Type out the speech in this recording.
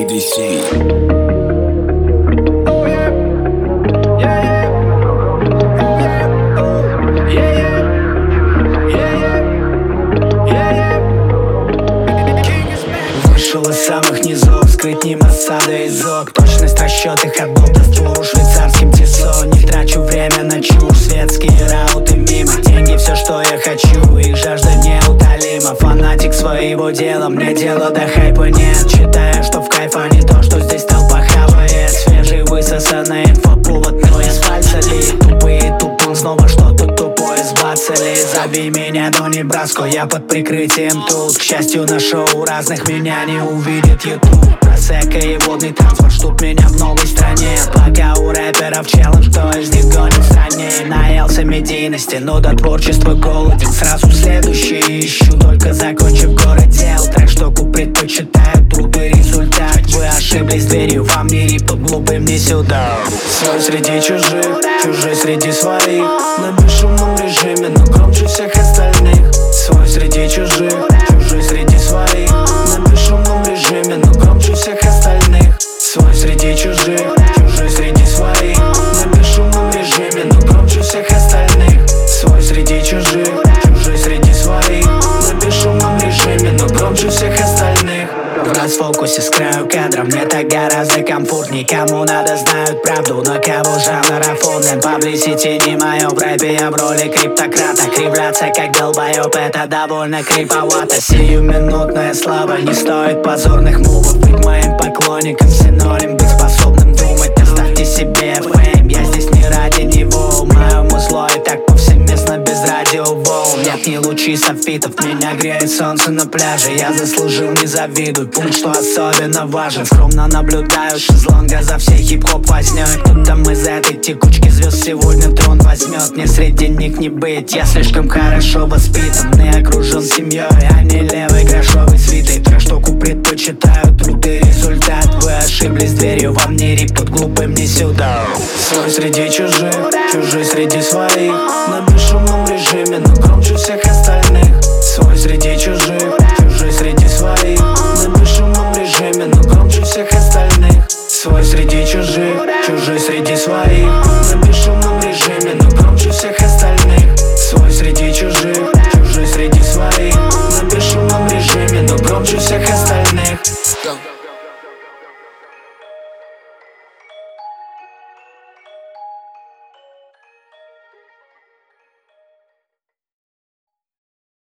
EDC. Вышел из самых низов, скрыть ним осады из ок. Точность расчетов от болтов туру швейцарским тесо. Не трачу время на чушь, светские рауты мимо. Деньги все, что я хочу, их жажда неутолима. Фанатик своего дела, мне дела до хайпа нет. Считаю, что в кайф, а не то, что здесь толпа хавает. Свежий высосанный инфоповод, но из пальца ли. Тупые тупым, снова что-то тупое сбацали. Забей меня до Небраско, я под прикрытием тут. К счастью, на шоу разных меня не увидит YouTube. Просека и водный транспорт ждут меня в новой стране. Пока у рэперов челлендж, кто из них гонит страннее. Наелся медийности, но до творчества голоден. Сразу следующий ищу, только закончив город дел. Трек, что предпочитаю труд и результат. Вы ошиблись дверью, вам не рип, тут глупым не сюда. Свой среди чужих, чужой среди своих. На бесшумном режиме, но громче всех остальных. Свой среди чужих, чужой среди своих. На бесшумном режиме, но громче всех остальных. Свой среди чужих, чужой среди своих. На бесшумном режиме, но громче всех остальных. Свой среди чужих, чужой среди своих. На бесшумном режиме, но громче всех остальных. В расфокусе с краю кадра, мне так гораздо комфортней. Кому надо, знают правду, на кого жанр оформлен. Паблисити не мое, в рэпе я в роли криптократа. Кривляться как долбоёб, это довольно криповато. Сиюминутная слава не стоит позорных мувов. Быть моим поклонником синоним, быть способным думать. Оставьте себе фейм, я здесь не ради него. Моему зло и так повсеместно без радиоволн. Нет ни лучей софитов, меня греет солнце на пляже. Я заслужил, не завидуй, пункт, что особенно важен. Скромно наблюдаю шезлонга за всей хип-хоп вознёй. Кто там из этой текучки звезд сегодня трон возьмет? Мне среди них не быть, я слишком хорошо воспитан. И окружен семьей, а не левой грошовой свитой. Трек, что предпочитаю труд и результат. Вы ошиблись дверью, вам не рип, под глупым не сюда. Свой среди чужих, чужой среди своих. На бесшумном режиме, но громче всех остальных. Свой среди чужих, чужой среди своих. На бесшумном режиме, но громче всех остальных. Свой среди чужих, чужой среди своих.